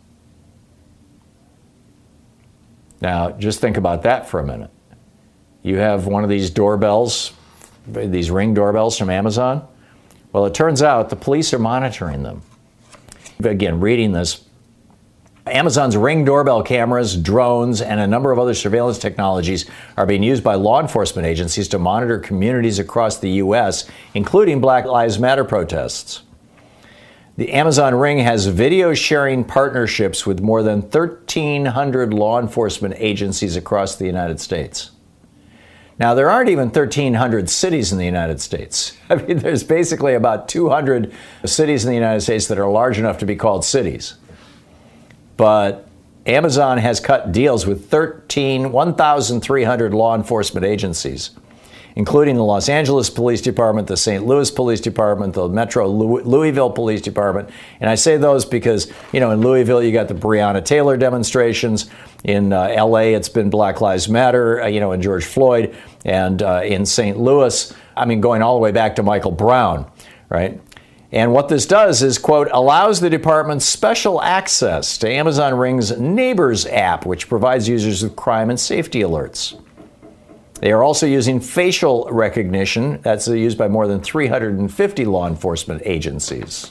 Now, just think about that for a minute. You have one of these doorbells, these Ring doorbells from Amazon. Well, it turns out the police are monitoring them. Again, reading this, Amazon's Ring doorbell cameras, drones, and a number of other surveillance technologies are being used by law enforcement agencies to monitor communities across the U.S., including Black Lives Matter protests. The Amazon Ring has video sharing partnerships with more than 1,300 law enforcement agencies across the United States. Now, there aren't even 1,300 cities in the United States. I mean, there's basically about 200 cities in the United States that are large enough to be called cities. But Amazon has cut deals with 1,300 law enforcement agencies, including the Los Angeles Police Department, the St. Louis Police Department, the Metro Louisville Police Department. And I say those because, in Louisville, you got the Breonna Taylor demonstrations. In L.A., it's been Black Lives Matter, and George Floyd. And in St. Louis, going all the way back to Michael Brown, right? And what this does is, quote, allows the department special access to Amazon Ring's Neighbors app, which provides users with crime and safety alerts. They are also using facial recognition. That's used by more than 350 law enforcement agencies.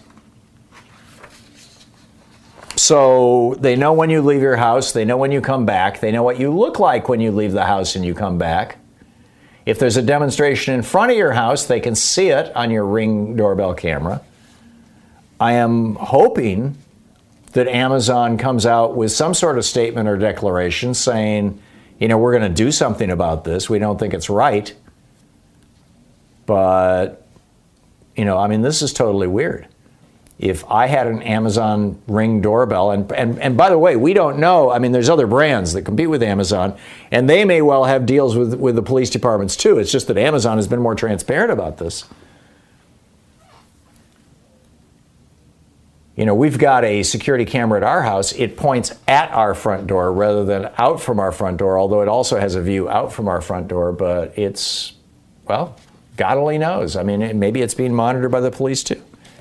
So they know when you leave your house. They know when you come back. They know what you look like when you leave the house and you come back. If there's a demonstration in front of your house, they can see it on your Ring doorbell camera. I am hoping that Amazon comes out with some sort of statement or declaration saying, we're going to do something about this. We don't think it's right. But, this is totally weird. If I had an Amazon Ring doorbell, and by the way, we don't know, there's other brands that compete with Amazon, and they may well have deals with the police departments too. It's just that Amazon has been more transparent about this. We've got a security camera at our house. It points at our front door rather than out from our front door, although it also has a view out from our front door. But it's, God only knows. Maybe it's being monitored by the police too.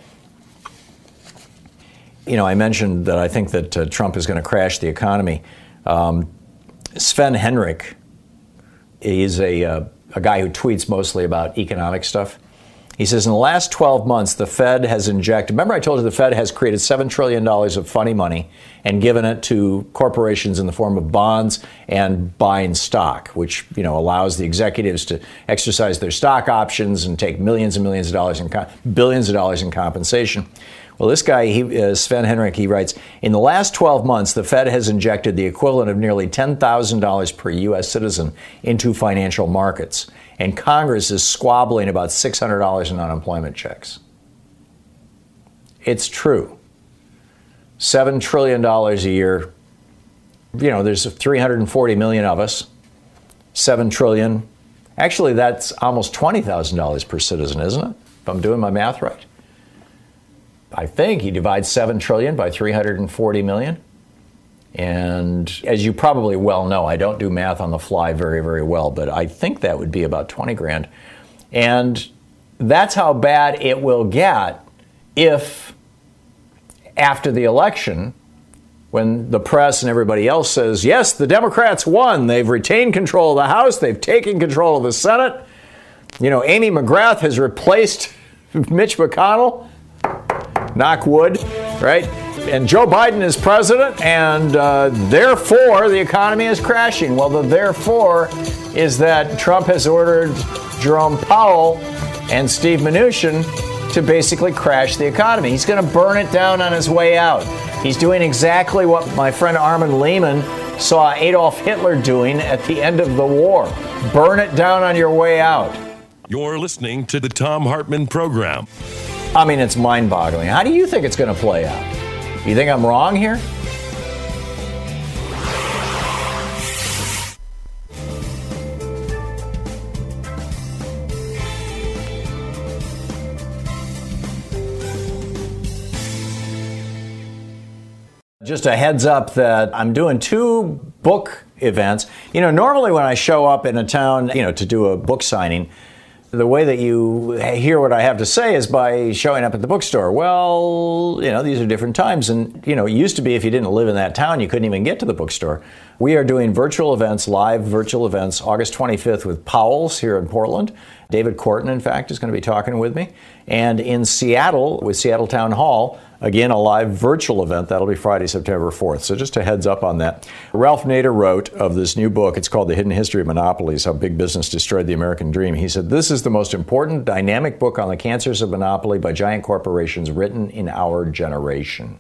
I mentioned that I think that Trump is going to crash the economy. Sven Henrik is a guy who tweets mostly about economic stuff. He says, in the last 12 months, the Fed has injected, remember I told you the Fed has created $7 trillion of funny money and given it to corporations in the form of bonds and buying stock, which, allows the executives to exercise their stock options and take millions and millions of dollars billions of dollars in compensation. Well, this guy, Sven Henrik, he writes, in the last 12 months, the Fed has injected the equivalent of nearly $10,000 per U.S. citizen into financial markets. And Congress is squabbling about $600 in unemployment checks. It's true. $7 trillion a year. There's 340 million of us. 7 trillion. Actually, that's almost $20,000 per citizen, isn't it? If I'm doing my math right. I think he divides 7 trillion by 340 million. And as you probably well know, I don't do math on the fly very, very well, but I think that would be about 20 grand. And that's how bad it will get if, after the election, when the press and everybody else says, yes, the Democrats won, they've retained control of the House, they've taken control of the Senate, Amy McGrath has replaced Mitch McConnell, knock wood, right? And Joe Biden is president, and therefore the economy is crashing. Well, the therefore is that Trump has ordered Jerome Powell and Steve Mnuchin to basically crash the economy. He's going to burn it down on his way out. He's doing exactly what my friend Armin Lehman saw Adolf Hitler doing at the end of the war. Burn it down on your way out. You're listening to the Thom Hartmann Program. It's mind-boggling. How do you think it's going to play out? You think I'm wrong here? Just a heads up that I'm doing 2 book events. Normally when I show up in a town, to do a book signing, the way that you hear what I have to say is by showing up at the bookstore. Well, these are different times. And, it used to be if you didn't live in that town, you couldn't even get to the bookstore. We are doing virtual events, live virtual events, August 25th with Powell's here in Portland. David Corton, in fact, is going to be talking with me. And in Seattle, with Seattle Town Hall, again, a live virtual event. That'll be Friday, September 4th. So just a heads up on that. Ralph Nader wrote of this new book. It's called The Hidden History of Monopolies, How Big Business Destroyed the American Dream. He said, this is the most important dynamic book on the cancers of monopoly by giant corporations written in our generation.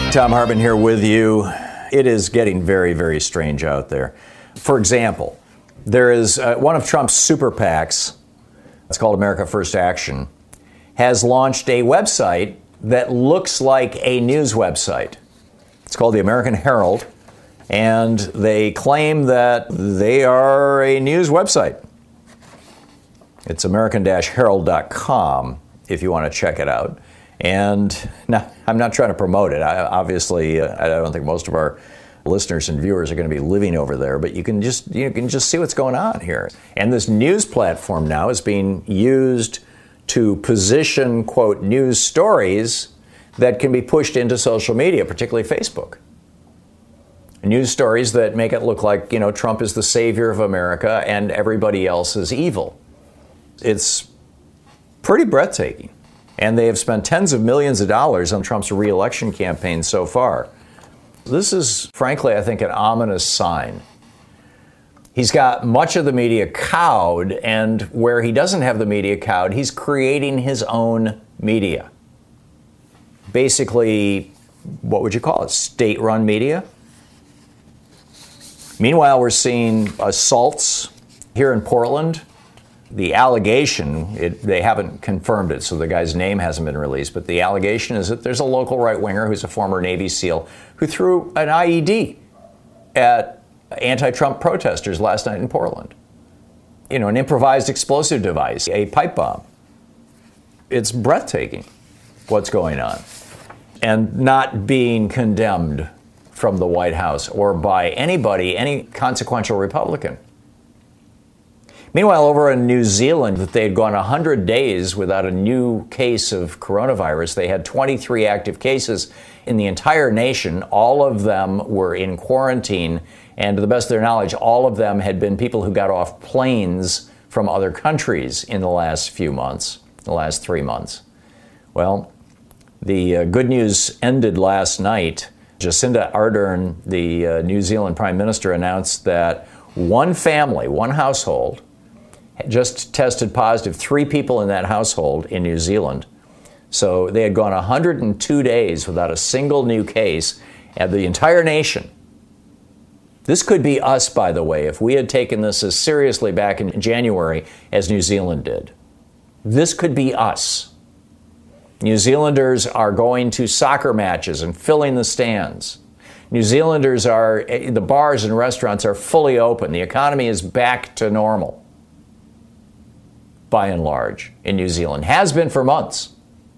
Thom Hartmann here with you. It is getting very, very strange out there. For example, there is one of Trump's super PACs, it's called America First Action, has launched a website that looks like a news website. It's called the American Herald, and they claim that they are a news website. It's American-Herald.com if you want to check it out. And now, I'm not trying to promote it. I don't think most of our listeners and viewers are going to be living over there, but you can just see what's going on here. And this news platform now is being used to position, quote, news stories that can be pushed into social media, particularly Facebook. News stories that make it look like, Trump is the savior of America and everybody else is evil. It's pretty breathtaking. And they have spent tens of millions of dollars on Trump's re-election campaign so far. This is, frankly, I think, an ominous sign. He's got much of the media cowed, and where he doesn't have the media cowed, he's creating his own media. Basically, what would you call it? State-run media? Meanwhile, we're seeing assaults here in Portland. The allegation, they haven't confirmed it, so the guy's name hasn't been released, but the allegation is that there's a local right-winger who's a former Navy SEAL who threw an IED at anti-Trump protesters last night in Portland. An improvised explosive device, a pipe bomb. It's breathtaking what's going on. And not being condemned from the White House or by anybody, any consequential Republican. Meanwhile, over in New Zealand, they had gone 100 days without a new case of coronavirus. They had 23 active cases in the entire nation. All of them were in quarantine, and to the best of their knowledge, all of them had been people who got off planes from other countries in the last few months, the last 3 months. Well, the good news ended last night. Jacinda Ardern, the New Zealand Prime Minister, announced that one family, one household, just tested positive, 3 people in that household in New Zealand. So they had gone 102 days without a single new case at the entire nation. This could be us, by the way, if we had taken this as seriously back in January as New Zealand did. This could be us. New Zealanders are going to soccer matches and filling the stands. New Zealanders the bars and restaurants are fully open. The economy is back to normal, by and large, in New Zealand. Has been for months.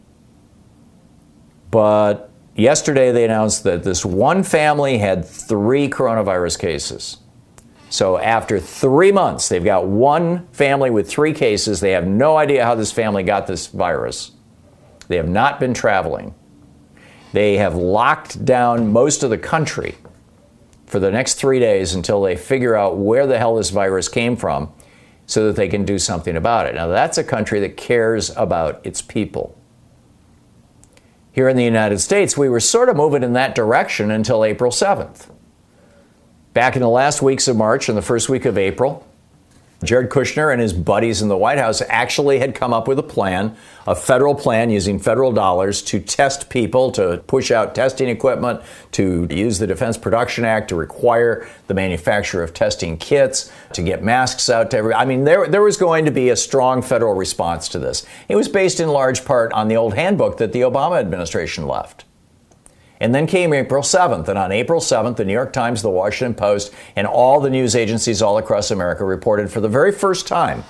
But yesterday they announced that this one family had 3 coronavirus cases. So after 3 months, they've got one family with 3 cases. They have no idea how this family got this virus. They have not been traveling. They have locked down most of the country for the next 3 days until they figure out where the hell this virus came from so that they can do something about it. Now, that's a country that cares about its people. Here in the United States, we were sort of moving in that direction until April 7th. Back in the last weeks of March and the first week of April, Jared Kushner and his buddies in the White House actually had come up with a federal plan using federal dollars to test people, to push out testing equipment, to use the Defense Production Act to require the manufacture of testing kits, to get masks out to everyone. I mean, there was going to be a strong federal response to this. It was based in large part on the old handbook that the Obama administration left. And then came April 7th, and on April 7th, the New York Times, the Washington Post, and all the news agencies all across America reported for the very first time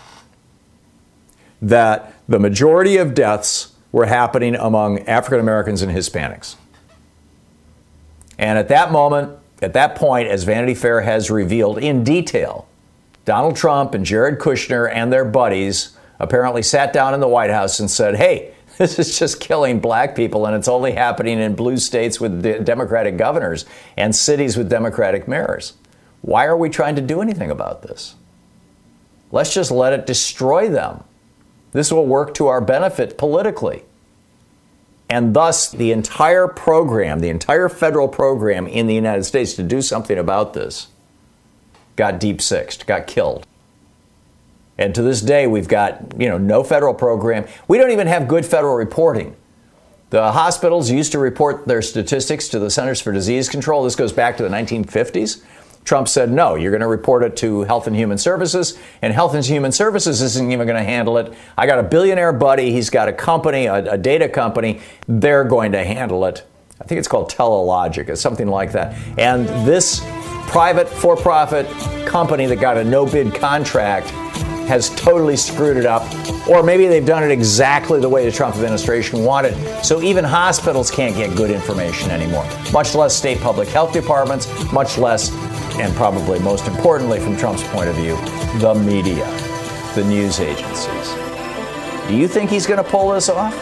that the majority of deaths were happening among African Americans and Hispanics. And at that point, as Vanity Fair has revealed in detail, Donald Trump and Jared Kushner and their buddies apparently sat down in the White House and said, hey, this is just killing black people, and it's only happening in blue states with Democratic governors and cities with Democratic mayors. Why are we trying to do anything about this? Let's just let it destroy them. This will work to our benefit politically. And thus, the entire program, the entire federal program in the United States to do something about this got deep-sixed, got killed. And to this day, we've got, no federal program. We don't even have good federal reporting The hospitals used to report their statistics to the Centers for Disease Control. This goes back to the 1950s. Trump said, no, you're going to report it to Health and Human Services, and Health and Human Services isn't even going to handle it. I got a billionaire buddy. He's got a company, a data company. They're going to handle it. I think it's called Telelogic. It's something like that. And this private for-profit company that got a no-bid contract has totally screwed it up. Or maybe they've done it exactly the way the Trump administration wanted. So even hospitals can't get good information anymore, much less state public health departments, much less, and probably most importantly from Trump's point of view, the media, the news agencies. Do you think he's going to pull this off?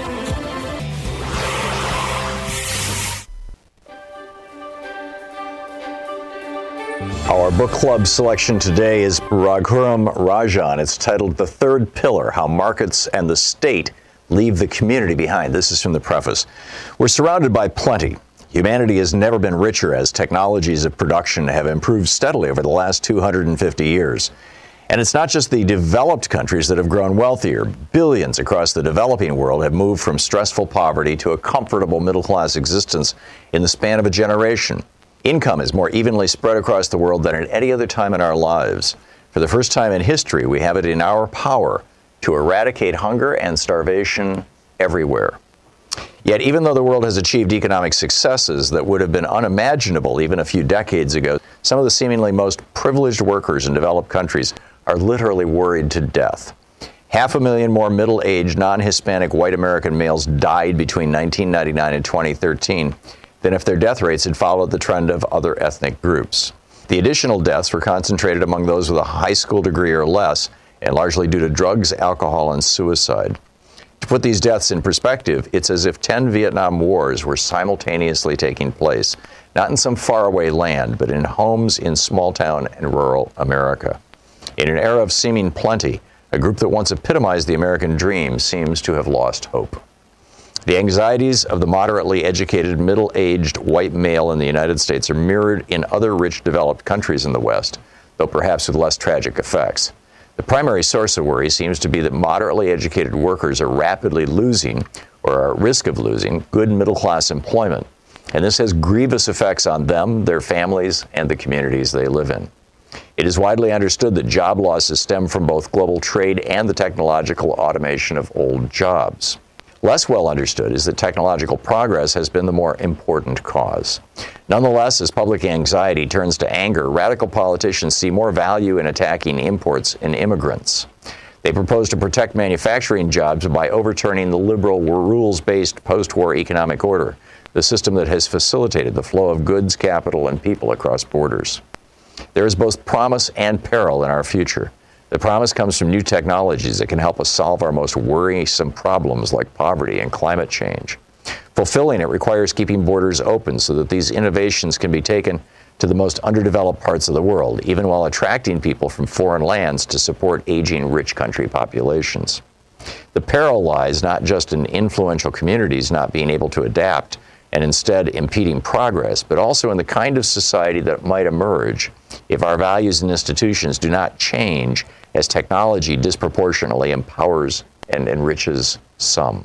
Our book club selection today is Raghuram Rajan. It's titled The Third Pillar, How Markets and the State Leave the Community Behind. This is from the preface. We're surrounded by plenty. Humanity has never been richer as technologies of production have improved steadily over the last 250 years. And it's not just the developed countries that have grown wealthier. Billions across the developing world have moved from stressful poverty to a comfortable middle-class existence in the span of a generation. Income is more evenly spread across the world than at any other time in our lives. For the first time in history, we have it in our power to eradicate hunger and starvation everywhere. Yet, even though the world has achieved economic successes that would have been unimaginable even a few decades ago, some of the seemingly most privileged workers in developed countries are literally worried to death. 500,000 more middle-aged, non-Hispanic white American males died between 1999 and 2013 than if their death rates had followed the trend of other ethnic groups. The additional deaths were concentrated among those with a high school degree or less, and largely due to drugs, alcohol, and suicide. To put these deaths in perspective, it's as if 10 Vietnam Wars were simultaneously taking place, not in some faraway land, but in homes in small-town and rural America. In an era of seeming plenty, a group that once epitomized the American dream seems to have lost hope. The anxieties of the moderately educated, middle-aged white male in the United States are mirrored in other rich, developed countries in the West, though perhaps with less tragic effects. The primary source of worry seems to be that moderately educated workers are rapidly losing, or are at risk of losing, good middle-class employment. And this has grievous effects on them, their families, and the communities they live in. It is widely understood that job losses stem from both global trade and the technological automation of old jobs. Less well understood is that technological progress has been the more important cause. Nonetheless, as public anxiety turns to anger, radical politicians see more value in attacking imports and immigrants. They propose to protect manufacturing jobs by overturning the liberal, rules-based post-war economic order, the system that has facilitated the flow of goods, capital, and people across borders. There is both promise and peril in our future. The promise comes from new technologies that can help us solve our most worrisome problems like poverty and climate change. Fulfilling it requires keeping borders open so that these innovations can be taken to the most underdeveloped parts of the world, even while attracting people from foreign lands to support aging rich country populations. The peril lies not just in influential communities not being able to adapt and instead impeding progress, but also in the kind of society that might emerge if our values and institutions do not change as technology disproportionately empowers and enriches some.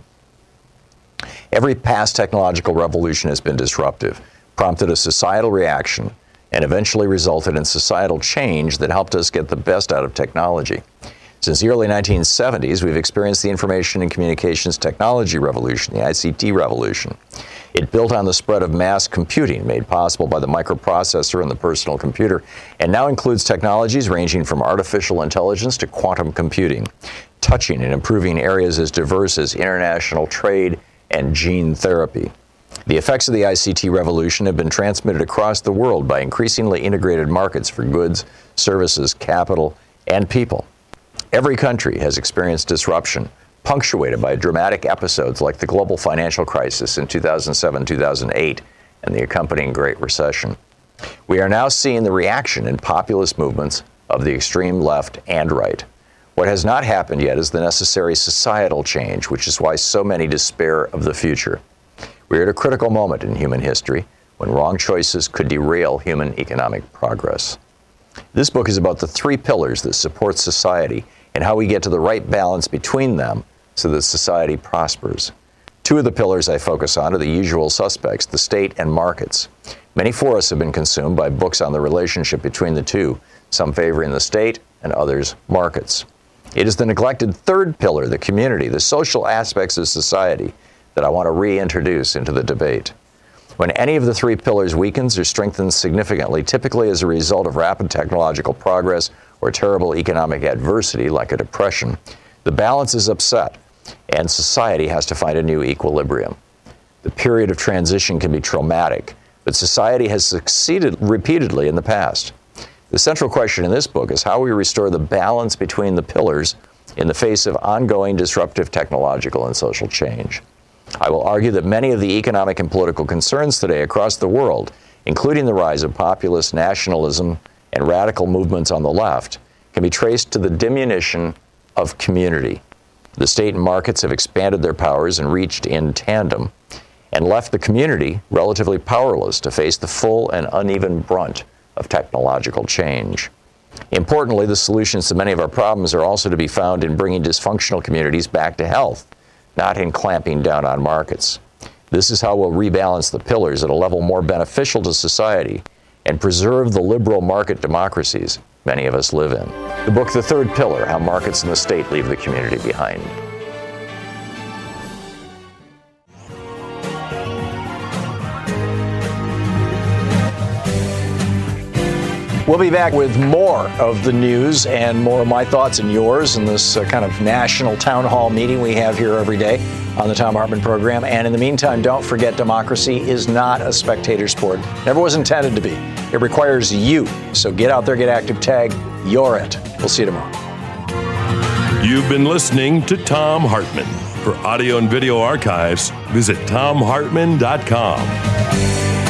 Every past technological revolution has been disruptive, prompted a societal reaction, and eventually resulted in societal change that helped us get the best out of technology. Since the early 1970s, we've experienced the information and communications technology revolution, the ICT revolution. It built on the spread of mass computing made possible by the microprocessor and the personal computer, and now includes technologies ranging from artificial intelligence to quantum computing, touching and improving areas as diverse as international trade and gene therapy. The effects of the ICT revolution have been transmitted across the world by increasingly integrated markets for goods, services, capital, and people. Every country has experienced disruption, punctuated by dramatic episodes like the global financial crisis in 2007-2008 and the accompanying Great Recession. We are now seeing the reaction in populist movements of the extreme left and right. What has not happened yet is the necessary societal change, which is why so many despair of the future. We are at a critical moment in human history when wrong choices could derail human economic progress. This book is about the three pillars that support society and how we get to the right balance between them so that society prospers. Two of the pillars I focus on are the usual suspects, the state and markets. Many forests have been consumed by books on the relationship between the two, some favoring the state and others markets. It is the neglected third pillar, the community, the social aspects of society, that I want to reintroduce into the debate. When any of the three pillars weakens or strengthens significantly, typically as a result of rapid technological progress or terrible economic adversity like a depression, the balance is upset and society has to find a new equilibrium. The period of transition can be traumatic, but society has succeeded repeatedly in the past. The central question in this book is how we restore the balance between the pillars in the face of ongoing disruptive technological and social change. I will argue that many of the economic and political concerns today across the world, including the rise of populist nationalism and radical movements on the left, can be traced to the diminution of community. The state and markets have expanded their powers and reached in tandem, and left the community relatively powerless to face the full and uneven brunt of technological change. Importantly, the solutions to many of our problems are also to be found in bringing dysfunctional communities back to health, not in clamping down on markets. This is how we'll rebalance the pillars at a level more beneficial to society and preserve the liberal market democracies many of us live in. The book, The Third Pillar, How Markets and the State Leave the Community Behind. We'll be back with more of the news and more of my thoughts and yours in this kind of national town hall meeting we have here every day on the Thom Hartmann program. And in the meantime, don't forget, democracy is not a spectator sport. Never was intended to be. It requires you. So get out there, get active, tag, you're it. We'll see you tomorrow. You've been listening to Thom Hartmann. For audio and video archives, visit thomhartmann.com.